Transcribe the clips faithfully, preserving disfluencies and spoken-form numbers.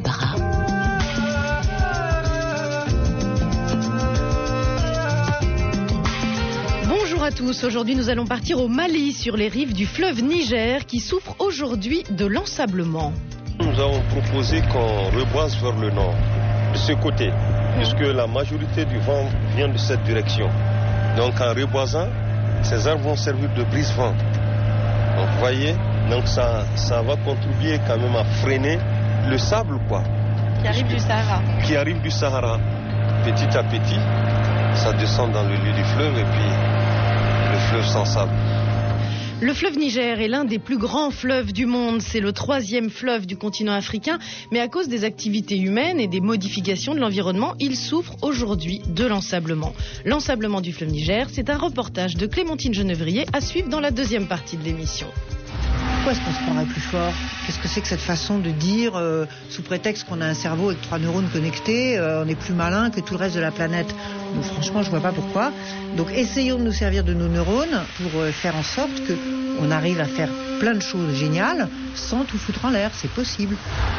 Barra. Bonjour à tous, aujourd'hui nous allons partir au Mali sur les rives du fleuve Niger qui souffre aujourd'hui de l'ensablement. Nous avons proposé qu'on reboise vers le nord, de ce côté, mmh. puisque la majorité du vent vient de cette direction. Donc en reboisant, ces arbres vont servir de brise-vent. Donc vous voyez, donc ça, ça va contribuer quand même à freiner le sable, quoi. Qui arrive du Sahara. Qui arrive du Sahara. Petit à petit, ça descend dans le lit du fleuve et puis le fleuve s'ensable. Le fleuve Niger est l'un des plus grands fleuves du monde. C'est le troisième fleuve du continent africain. Mais à cause des activités humaines et des modifications de l'environnement, il souffre aujourd'hui de l'ensablement. L'ensablement du fleuve Niger, c'est un reportage de Clémentine Genevrier à suivre dans la deuxième partie de l'émission. Pourquoi est-ce qu'on se prendrait plus fort ? Qu'est-ce que c'est que cette façon de dire, euh, sous prétexte qu'on a un cerveau avec trois neurones connectés, euh, on est plus malin que tout le reste de la planète ? Donc, franchement, je vois pas pourquoi. Donc essayons de nous servir de nos neurones pour euh, faire en sorte qu'on arrive à faire plein de choses géniales sans tout foutre en l'air. C'est possible.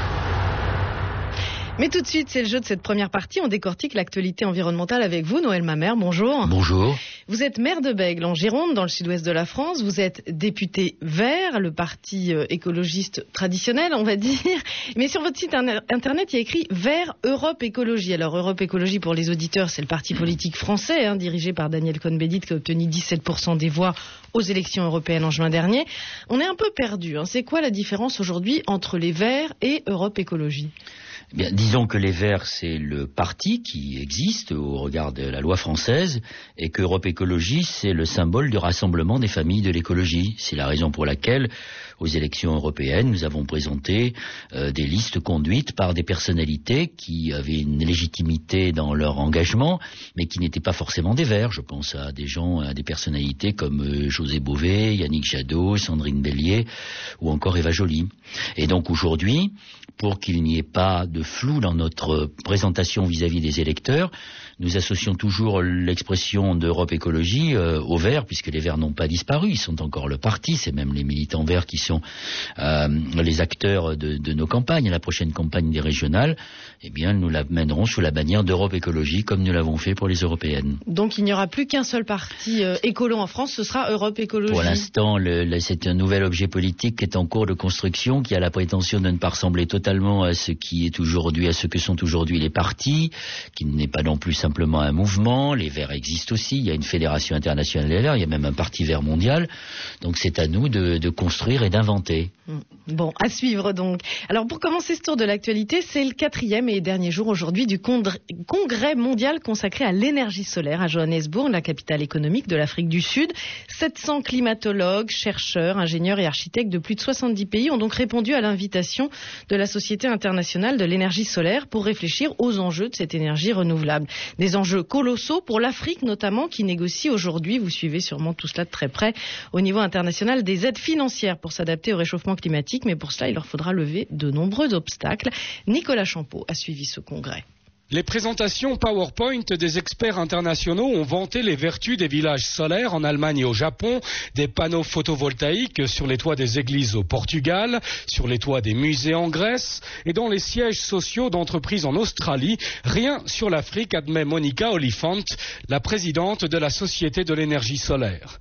Mais tout de suite, c'est le jeu de cette première partie. On décortique l'actualité environnementale avec vous, Noël Mamère. Bonjour. Bonjour. Vous êtes maire de Bègles, en Gironde, dans le sud-ouest de la France. Vous êtes député vert, le parti écologiste traditionnel, on va dire. Mais sur votre site internet, il y a écrit Vert Europe Écologie. Alors, Europe Écologie, pour les auditeurs, c'est le parti politique français, hein, dirigé par Daniel Cohn-Bendit, qui a obtenu dix-sept pour cent des voix aux élections européennes en juin dernier. On est un peu perdu. Hein. C'est quoi la différence aujourd'hui entre les Verts et Europe Écologie ? Bien, disons que les Verts, c'est le parti qui existe au regard de la loi française et que Europe Écologie, c'est le symbole du rassemblement des familles de l'écologie. C'est la raison pour laquelle, aux élections européennes, nous avons présenté euh, des listes conduites par des personnalités qui avaient une légitimité dans leur engagement, mais qui n'étaient pas forcément des Verts. Je pense à des gens, à des personnalités comme euh, José Bové, Yannick Jadot, Sandrine Bélier ou encore Eva Joly. Et donc aujourd'hui, pour qu'il n'y ait pas de flou dans notre présentation vis-à-vis des électeurs, nous associons toujours l'expression d'Europe Écologie euh, aux Verts, puisque les Verts n'ont pas disparu, ils sont encore le parti, c'est même les militants verts qui sont euh, les acteurs de, de nos campagnes. À la prochaine campagne des régionales, eh bien, nous la mènerons sous la bannière d'Europe Écologie, comme nous l'avons fait pour les européennes. Donc il n'y aura plus qu'un seul parti euh, écolo en France, ce sera Europe Écologie. Pour l'instant, le, le, c'est un nouvel objet politique qui est en cours de construction, qui a la prétention de ne pas ressembler totalement à ce qui est aujourd'hui, à ce que sont aujourd'hui les partis, qui n'est pas non plus simplement un mouvement. Les Verts existent aussi, il y a une fédération internationale des Verts, il y a même un parti vert mondial. Donc c'est à nous de, de construire et d'inventer. Bon, à suivre donc. Alors pour commencer ce tour de l'actualité, c'est le quatrième et dernier jour aujourd'hui du congrès mondial consacré à l'énergie solaire à Johannesburg, la capitale économique de l'Afrique du Sud. sept cents climatologues, chercheurs, ingénieurs et architectes de plus de soixante-dix pays ont donc répondu à l'invitation de la Société internationale de l'énergie solaire pour réfléchir aux enjeux de cette énergie renouvelable. Des enjeux colossaux pour l'Afrique notamment, qui négocie aujourd'hui, vous suivez sûrement tout cela de très près, au niveau international, des aides financières pour s'adapter au réchauffement climatique. Mais pour cela, il leur faudra lever de nombreux obstacles. Nicolas Champeau a suivi ce congrès. Les présentations PowerPoint des experts internationaux ont vanté les vertus des villages solaires en Allemagne et au Japon, des panneaux photovoltaïques sur les toits des églises au Portugal, sur les toits des musées en Grèce et dans les sièges sociaux d'entreprises en Australie. Rien sur l'Afrique, admet Monica Oliphant, la présidente de la Société de l'énergie solaire.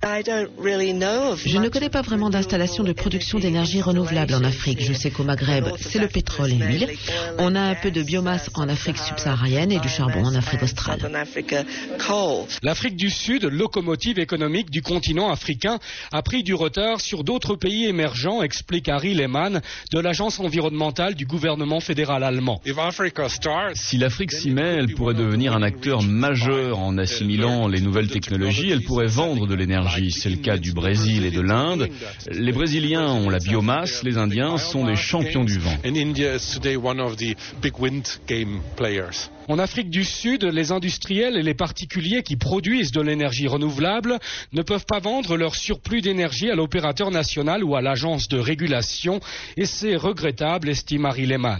Je ne connais pas vraiment d'installation de production d'énergie renouvelable en Afrique. Je sais qu'au Maghreb, c'est le pétrole et l'huile. On a un peu de biomasse en Afrique subsaharienne et du charbon en Afrique australe. L'Afrique du Sud, locomotive économique du continent africain, a pris du retard sur d'autres pays émergents, explique Harry Lehmann de l'agence environnementale du gouvernement fédéral allemand. Si l'Afrique s'y met, elle pourrait devenir un acteur majeur en assimilant les nouvelles technologies. Elle pourrait vendre de l'énergie. C'est le cas du Brésil et de l'Inde. Les Brésiliens ont la biomasse, les Indiens sont des champions du vent. En Afrique du Sud, les industriels et les particuliers qui produisent de l'énergie renouvelable ne peuvent pas vendre leur surplus d'énergie à l'opérateur national ou à l'agence de régulation, et c'est regrettable, estime Harry Lehmann.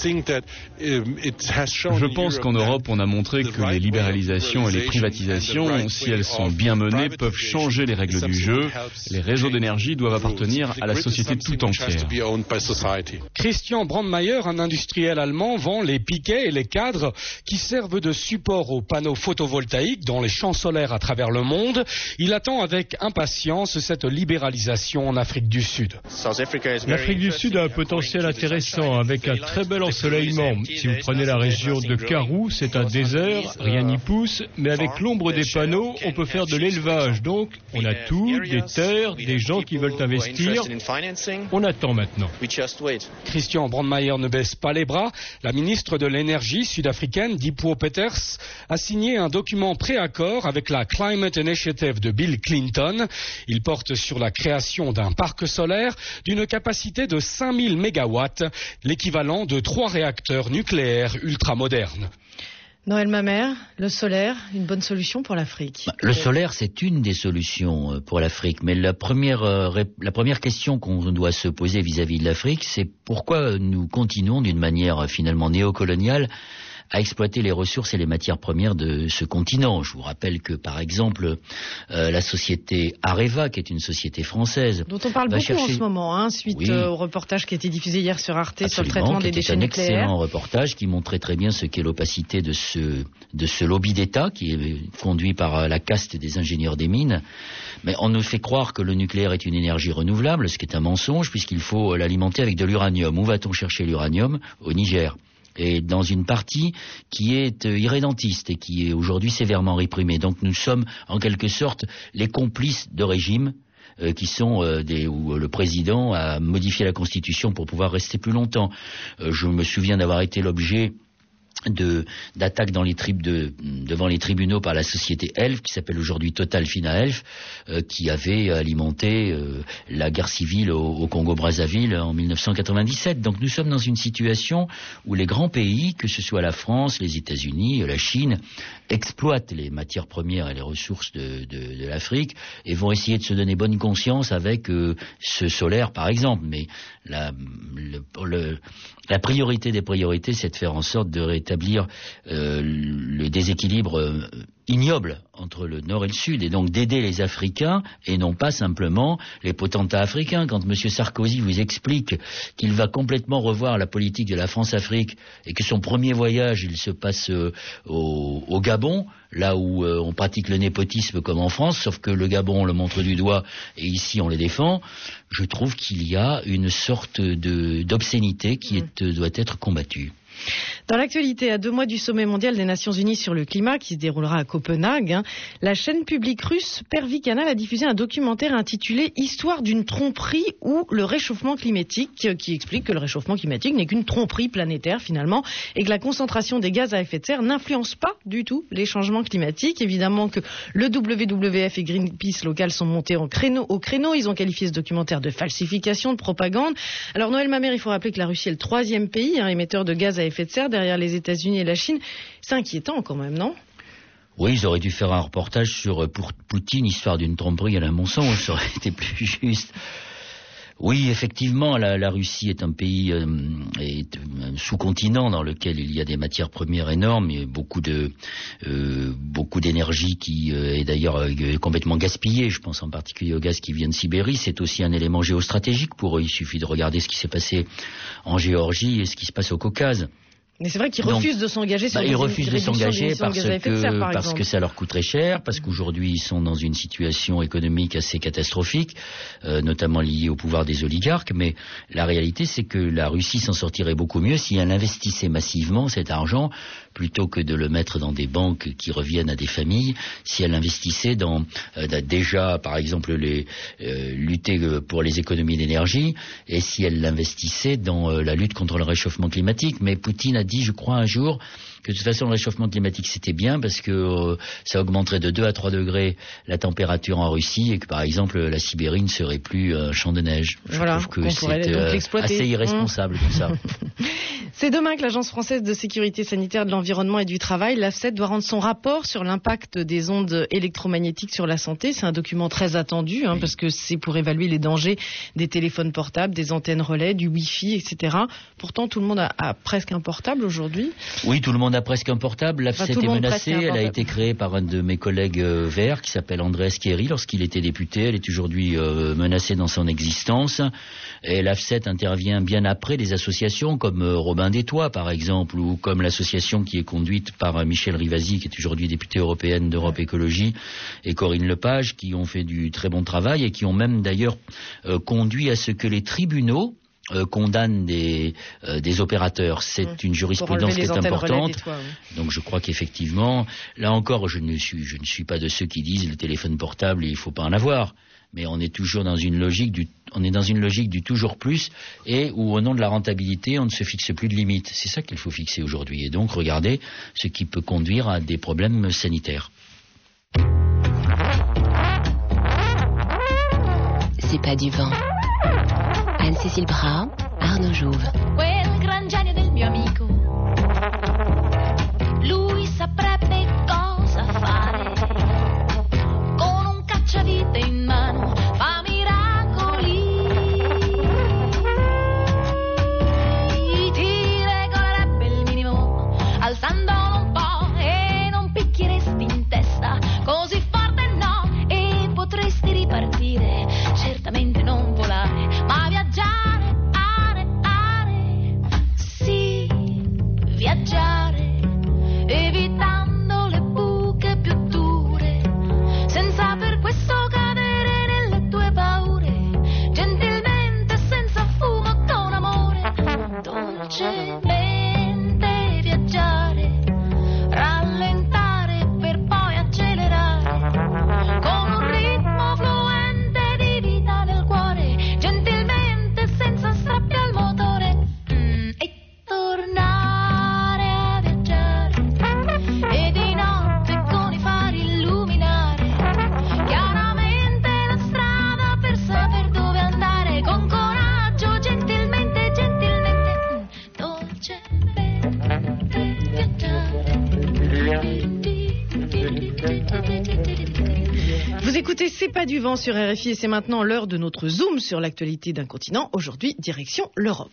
Je pense qu'en Europe, on a montré que les libéralisations et les privatisations, si elles sont bien menées, peuvent changer les règles du jeu. Les réseaux d'énergie doivent appartenir à la société tout entière. Christian Brandmeier, un industriel allemand, vend les piquets et les cadres qui servent de support aux panneaux photovoltaïques dans les champs solaires à travers le monde. Il attend avec impatience cette libéralisation en Afrique du Sud. L'Afrique du Sud a un potentiel intéressant avec un très bel ensoleillement. Si vous prenez la région de Karoo, c'est un désert, rien n'y pousse, mais avec l'ombre des panneaux, on peut faire de l'élevage. Donc, on a tout, des terres, des gens qui veulent investir. On attend maintenant. Christian Brandmeier ne baisse pas les bras. La ministre de l'énergie sud-africaine, Dipuo Peters, a signé un document préaccord avec la Climate Initiative de Bill Clinton. Il porte sur la création d'un parc solaire d'une capacité de cinq mille mégawatts, l'équivalent de trois réacteurs nucléaires ultramodernes. Noël Mamère, le solaire, une bonne solution pour l'Afrique? Le solaire, c'est une des solutions pour l'Afrique. Mais la première, la première question qu'on doit se poser vis-à-vis de l'Afrique, c'est pourquoi nous continuons d'une manière finalement néocoloniale à exploiter les ressources et les matières premières de ce continent. Je vous rappelle que, par exemple, euh, la société Areva, qui est une société française, dont on parle beaucoup chercher... en ce moment, hein, suite oui. euh, au reportage qui a été diffusé hier sur Arte. Absolument, sur le traitement des déchets nucléaires. C'est un excellent reportage qui montrait très bien ce qu'est l'opacité de ce, de ce lobby d'État qui est conduit par la caste des ingénieurs des mines. Mais on nous fait croire que le nucléaire est une énergie renouvelable, ce qui est un mensonge, puisqu'il faut l'alimenter avec de l'uranium. Où va-t-on chercher l'uranium? Au Niger. Et dans une partie qui est irrédentiste et qui est aujourd'hui sévèrement réprimée. Donc nous sommes en quelque sorte les complices de régimes euh, qui sont euh, des, où le président a modifié la Constitution pour pouvoir rester plus longtemps. Euh, je me souviens d'avoir été l'objet de d'attaques dans les tribus de, devant les tribunaux par la société Elf, qui s'appelle aujourd'hui Total Fina Elf, euh, qui avait alimenté euh, la guerre civile au, au Congo-Brazzaville en mille neuf cent quatre-vingt-dix-sept. Donc nous sommes dans une situation où les grands pays, que ce soit la France, les États-Unis, la Chine, exploitent les matières premières et les ressources de, de, de l'Afrique et vont essayer de se donner bonne conscience avec euh, ce solaire par exemple. Mais la, le, le, la priorité des priorités, c'est de faire en sorte de rétablir euh, le déséquilibre euh, ignoble entre le Nord et le Sud, et donc d'aider les Africains et non pas simplement les potentats africains. Quand M. Sarkozy vous explique qu'il va complètement revoir la politique de la France-Afrique et que son premier voyage, il se passe euh, au, au Gabon, là où euh, on pratique le népotisme comme en France, sauf que le Gabon on le montre du doigt et ici on les défend, je trouve qu'il y a une sorte de, d'obscénité qui est, doit être combattue. Dans l'actualité, à deux mois du sommet mondial des Nations Unies sur le climat qui se déroulera à Copenhague, hein, la chaîne publique russe Pervy Canal a diffusé un documentaire intitulé « Histoire d'une tromperie ou le réchauffement climatique » qui explique que le réchauffement climatique n'est qu'une tromperie planétaire finalement et que la concentration des gaz à effet de serre n'influence pas du tout les changements climatiques. Évidemment que le W W F et Greenpeace local sont montés en créneau, au créneau. Ils ont qualifié ce documentaire de falsification, de propagande. Alors Noël Mamère, il faut rappeler que la Russie est le troisième pays hein, émetteur de gaz à effet de serre derrière les États-Unis et la Chine. C'est inquiétant quand même, non? Oui, ils auraient dû faire un reportage sur pour Poutine, histoire d'une tromperie à un mensonge, ça aurait été plus juste. Oui, effectivement, la, la Russie est un pays, euh, est un sous-continent dans lequel il y a des matières premières énormes et beaucoup de euh, beaucoup d'énergie qui euh, est d'ailleurs euh, complètement gaspillée. Je pense en particulier au gaz qui vient de Sibérie. C'est aussi un élément géostratégique pour eux. Il suffit de regarder ce qui s'est passé en Géorgie et ce qui se passe au Caucase. Mais c'est vrai qu'ils refusent de s'engager sur bah, des ils refusent de s'engager parce de que serre, par parce que ça leur coûterait cher, parce qu'aujourd'hui ils sont dans une situation économique assez catastrophique, euh, notamment liée au pouvoir des oligarques. Mais la réalité, c'est que la Russie s'en sortirait beaucoup mieux si elle investissait massivement cet argent plutôt que de le mettre dans des banques qui reviennent à des familles. Si elle investissait dans euh, déjà, par exemple, les euh, lutter pour les économies d'énergie, et si elle l'investissait dans euh, la lutte contre le réchauffement climatique. Mais Poutine a dit, je crois, un jour que de toute façon le réchauffement climatique c'était bien parce que euh, ça augmenterait de deux à trois degrés la température en Russie et que par exemple la Sibérie ne serait plus un champ de neige. Je voilà, trouve que c'est euh, assez irresponsable mmh. tout ça. C'est demain que l'Agence française de sécurité sanitaire de l'environnement et du travail, l'AFSET, doit rendre son rapport sur l'impact des ondes électromagnétiques sur la santé. C'est un document très attendu hein, oui. parce que c'est pour évaluer les dangers des téléphones portables, des antennes relais, du Wi-Fi, et cetera. Pourtant, tout le monde a, a presque un portable aujourd'hui. Oui, tout le monde a presque un portable. L'AFSET enfin, est menacée. Elle a été créée par un de mes collègues euh, verts qui s'appelle Andrés Chieri lorsqu'il était député. Elle est aujourd'hui euh, menacée dans son existence. Et l'AFSET intervient bien après les associations comme euh, Robin des Toits, par exemple, ou comme l'association qui est conduite par euh, Michel Rivasi, qui est aujourd'hui députée européenne d'Europe Écologie, et Corinne Lepage, qui ont fait du très bon travail et qui ont même d'ailleurs euh, conduit à ce que les tribunaux Euh, condamne des, euh, des opérateurs. C'est mmh. une jurisprudence qui est importante. Toits, oui. Donc je crois qu'effectivement, là encore, je ne suis, je ne suis pas de ceux qui disent le téléphone portable, il ne faut pas en avoir. Mais on est toujours dans une logique du, on est dans une logique du toujours plus et où au nom de la rentabilité, on ne se fixe plus de limites. C'est ça qu'il faut fixer aujourd'hui. Et donc regardez ce qui peut conduire à des problèmes sanitaires. C'est pas du vent. Anne-Cécile Bras, Arnaud Jouve. Quel gran genio del mio amico, lui saprebbe cosa fare, con un cacciavite in mano fa miracoli, ti regolerebbe il minimo, alzandolo un po' e non picchieresti in testa, così forte no, e potresti ripartire, certamente non volare, ma viaggiare, are, are, sì, viaggiare, evitando le buche più dure, senza per questo cadere nelle tue paure, gentilmente, senza fumo, con amore, dolcemente viaggiare, rallentare per poi accelerare, con un ritmo fluente di vita nel cuore, gentilmente senza strappi al motore, mm, e tornare a viaggiare, e di notte con i fari illuminare, chiaramente la strada per saper dove andare, con coraggio, gentilmente, gentilmente, mm, dolcemente viaggiare. Vous écoutez C'est pas du vent sur R F I et c'est maintenant l'heure de notre zoom sur l'actualité d'un continent. Aujourd'hui, direction l'Europe.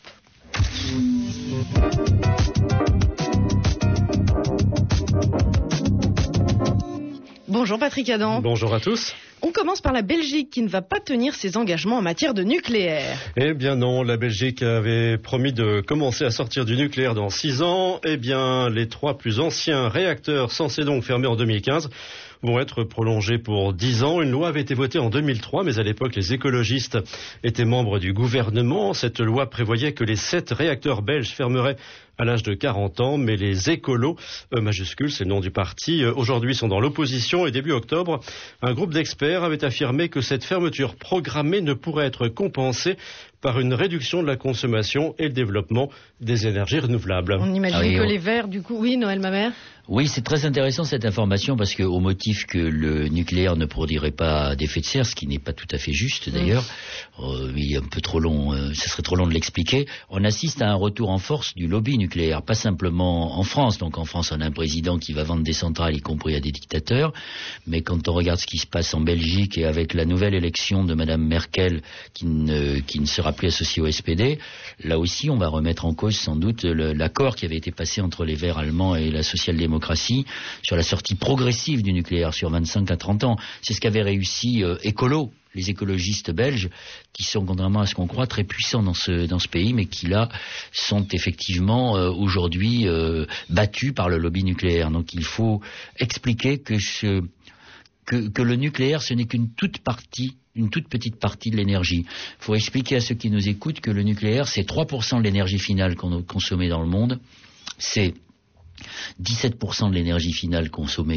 Bonjour Patrick Adam. Bonjour à tous. On commence par la Belgique qui ne va pas tenir ses engagements en matière de nucléaire. Eh bien non, la Belgique avait promis de commencer à sortir du nucléaire dans six ans. Eh bien, les trois plus anciens réacteurs censés donc fermer en deux mille quinze vont être prolongés pour dix ans. Une loi avait été votée en deux mille trois, mais à l'époque, les écologistes étaient membres du gouvernement. Cette loi prévoyait que les sept réacteurs belges fermeraient à l'âge de quarante ans, mais les écolos, euh, majuscules, c'est le nom du parti, euh, aujourd'hui sont dans l'opposition et début octobre, un groupe d'experts avait affirmé que cette fermeture programmée ne pourrait être compensée par une réduction de la consommation et le développement des énergies renouvelables. On imagine ah oui, que on... les Verts, du coup, oui, Noël Mamère. Oui, c'est très intéressant cette information parce que au motif que le nucléaire ne produirait pas d'effet de serre, ce qui n'est pas tout à fait juste d'ailleurs, mmh. euh, il est un peu trop long, euh, ce serait trop long de l'expliquer. On assiste à un retour en force du lobby nucléaire, pas simplement en France. Donc en France, on a un président qui va vendre des centrales, y compris à des dictateurs. Mais quand on regarde ce qui se passe en Belgique et avec la nouvelle élection de Madame Merkel, qui ne, qui ne sera plus associée au S P D, là aussi, on va remettre en cause sans doute le, l'accord qui avait été passé entre les Verts allemands et la social-démocratie sur la sortie progressive du nucléaire sur vingt-cinq à trente ans. C'est ce qu'avait réussi euh, Écolo, les écologistes belges, qui sont, contrairement à ce qu'on croit, très puissants dans ce, dans ce pays, mais qui là sont effectivement euh, aujourd'hui euh, battus par le lobby nucléaire. Donc il faut expliquer que, ce, que, que le nucléaire, ce n'est qu'une toute partie une toute petite partie de l'énergie. Il faut expliquer à ceux qui nous écoutent que le nucléaire, c'est trois pour cent de l'énergie finale qu'on a consommée dans le monde, c'est dix-sept pour cent de l'énergie finale consommée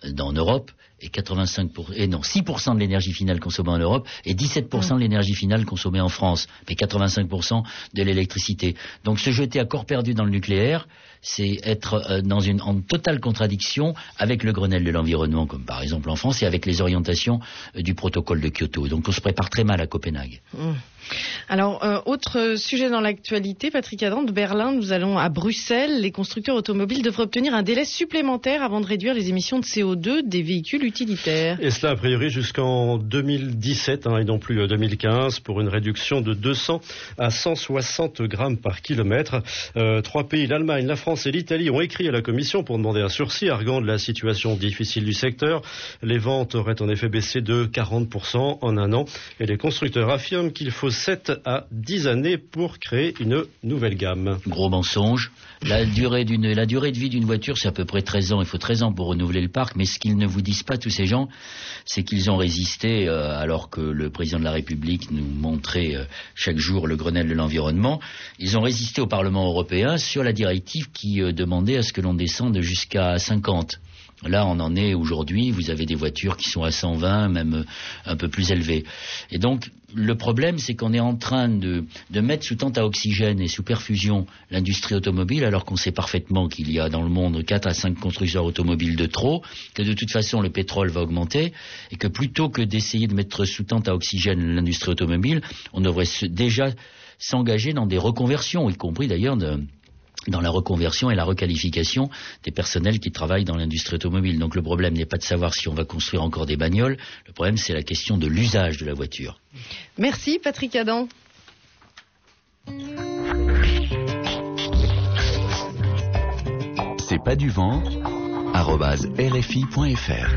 en Europe et quatre-vingt-cinq pour cent, et non, six pour cent de l'énergie finale consommée en Europe et dix-sept pour cent de l'énergie finale consommée en France, mais quatre-vingt-cinq pour cent de l'électricité. Donc se jeter à corps perdu dans le nucléaire, c'est être euh, dans une en totale contradiction avec le Grenelle de l'environnement, comme par exemple en France, et avec les orientations euh, du protocole de Kyoto. Donc on se prépare très mal à Copenhague. Mmh. Alors, euh, autre sujet dans l'actualité, Patrick Adam, de Berlin, nous allons à Bruxelles. Les constructeurs automobiles devraient obtenir un délai supplémentaire avant de réduire les émissions de C O deux des véhicules utilitaires. Et cela a priori jusqu'en deux mille dix-sept hein, et non plus deux mille quinze pour une réduction de deux cents à cent soixante grammes par kilomètre. Euh, trois pays, l'Allemagne, la France et l'Italie, ont écrit à la Commission pour demander un sursis, arguant de la situation difficile du secteur. Les ventes auraient en effet baissé de quarante pour cent en un an et les constructeurs affirment qu'il faut sept à dix années pour créer une nouvelle gamme. Gros mensonge. La durée, d'une, la durée de vie d'une voiture, c'est à peu près treize ans. Il faut treize ans pour renouveler le parc. Mais ce qu'ils ne vous disent pas, tous ces gens, c'est qu'ils ont résisté, euh, alors que le président de la République nous montrait euh, chaque jour le Grenelle de l'environnement. Ils ont résisté au Parlement européen sur la directive qui euh, demandait à ce que l'on descende jusqu'à cinquante. Là, on en est aujourd'hui. Vous avez des voitures qui sont à cent vingt, même un peu plus élevées. Et donc, le problème, c'est qu'on est en train de, de mettre sous tente à oxygène et sous perfusion l'industrie automobile, alors qu'on sait parfaitement qu'il y a dans le monde quatre à cinq constructeurs automobiles de trop, que de toute façon le pétrole va augmenter, et que plutôt que d'essayer de mettre sous tente à oxygène l'industrie automobile, on devrait se, déjà s'engager dans des reconversions, y compris d'ailleurs de... dans la reconversion et la requalification des personnels qui travaillent dans l'industrie automobile. Donc le problème n'est pas de savoir si on va construire encore des bagnoles, le problème c'est la question de l'usage de la voiture. Merci Patrick Adam. C'est pas du vent, arobase R F I point F R.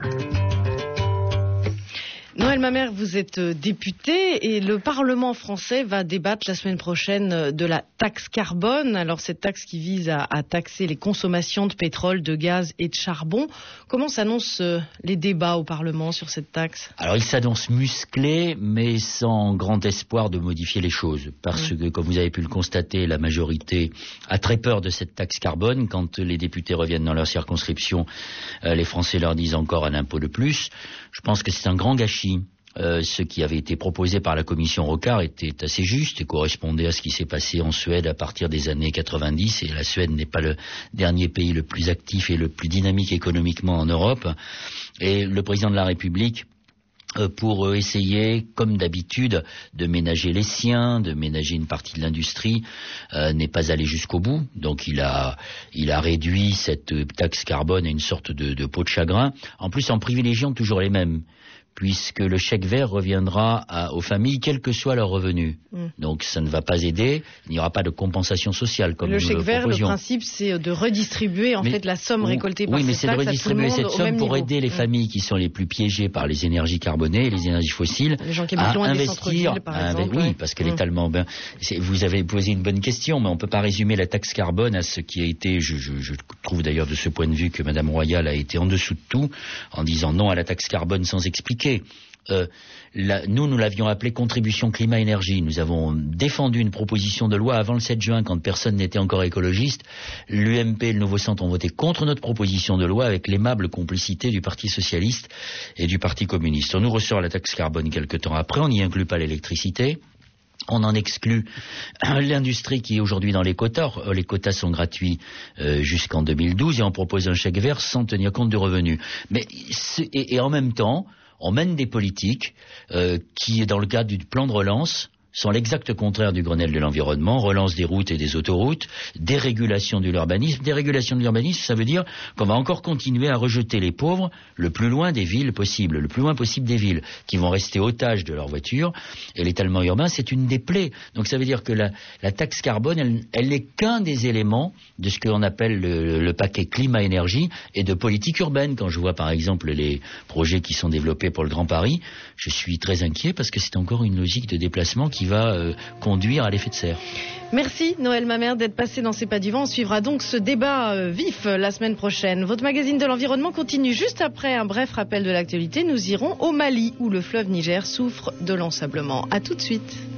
Noël Mamère, vous êtes député et le Parlement français va débattre la semaine prochaine de la taxe carbone. Alors cette taxe qui vise à, à taxer les consommations de pétrole, de gaz et de charbon. Comment s'annoncent euh, les débats au Parlement sur cette taxe ? Alors il s'annonce musclé, mais sans grand espoir de modifier les choses. Parce mmh. que, comme vous avez pu le constater, la majorité a très peur de cette taxe carbone. Quand les députés reviennent dans leur circonscription, euh, les Français leur disent encore un impôt de plus. Je pense que c'est un grand gâchis. Euh, ce qui avait été proposé par la commission Rocard était assez juste et correspondait à ce qui s'est passé en Suède à partir des années quatre-vingt-dix, et la Suède n'est pas le dernier pays le plus actif et le plus dynamique économiquement en Europe. Et le président de la République, euh, pour essayer, comme d'habitude, de ménager les siens, de ménager une partie de l'industrie, euh, n'est pas allé jusqu'au bout. Donc il a, il a réduit cette taxe carbone à une sorte de, de peau de chagrin, en plus en privilégiant toujours les mêmes, puisque le chèque vert reviendra à, aux familles, quel que soit leur revenu. Mmh. Donc ça ne va pas aider, il n'y aura pas de compensation sociale comme le nous chèque le vert, proposions. Le principe, c'est de redistribuer en mais, fait la somme récoltée par oui, mais cette c'est taxe de redistribuer à tout le monde cette somme pour niveau. aider les mmh. familles qui sont les plus piégées par les énergies carbonées, les énergies fossiles, les gens qui à loin investir. Des par à, exemple, oui, ouais. parce qu'elle mmh. est tellement ben, c'est, vous avez posé une bonne question, mais on ne peut pas résumer la taxe carbone à ce qui a été. Je, je, je trouve d'ailleurs de ce point de vue que Madame Royal a été en dessous de tout, en disant non à la taxe carbone sans expliquer. Euh, la, nous, nous l'avions appelée contribution climat-énergie. Nous avons défendu une proposition de loi avant le sept juin, quand personne n'était encore écologiste. L'U M P et le Nouveau Centre ont voté contre notre proposition de loi avec l'aimable complicité du Parti Socialiste et du Parti Communiste. On nous ressort la taxe carbone quelque temps après, on n'y inclut pas l'électricité. On en exclut l'industrie qui est aujourd'hui dans les quotas. Les quotas sont gratuits euh, jusqu'en deux mille douze et on propose un chèque vert sans tenir compte de revenus. Mais et, et en même temps, on mène des politiques euh, qui, dans le cadre du plan de relance, sont l'exact contraire du Grenelle de l'environnement, relance des routes et des autoroutes, dérégulation de l'urbanisme. Dérégulation de l'urbanisme, ça veut dire qu'on va encore continuer à rejeter les pauvres le plus loin des villes possible, le plus loin possible des villes, qui vont rester otages de leur voiture. Et l'étalement urbain, c'est une des plaies. Donc ça veut dire que la, la taxe carbone, elle, elle n'est qu'un des éléments de ce qu'on appelle le, le paquet climat-énergie et de politique urbaine. Quand je vois par exemple les projets qui sont développés pour le Grand Paris, je suis très inquiet parce que c'est encore une logique de déplacement qui va euh, conduire à l'effet de serre. Merci Noël Mamère d'être passé dans C'est pas du vent. On suivra donc ce débat euh, vif euh, la semaine prochaine. Votre magazine de l'environnement continue juste après un bref rappel de l'actualité. Nous irons au Mali où le fleuve Niger souffre de l'ensablement. À tout de suite.